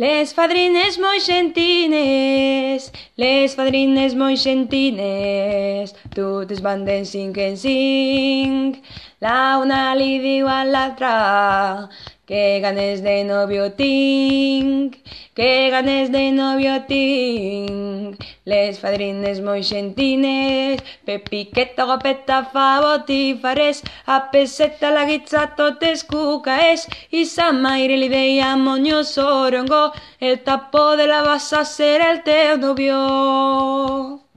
Les fadrines moi xentines, totes van de 5 en 5. La una li diu a l'altra, que ganes de novio tinc, que ganes de novio tinc. Les fadrines moi xentines, pepiqueta, guapeta, fa botifarres, a peseta la guitza totes cucaes, i sa maire li deia moño sorongo, el tapó de la bassa serà el teu novio.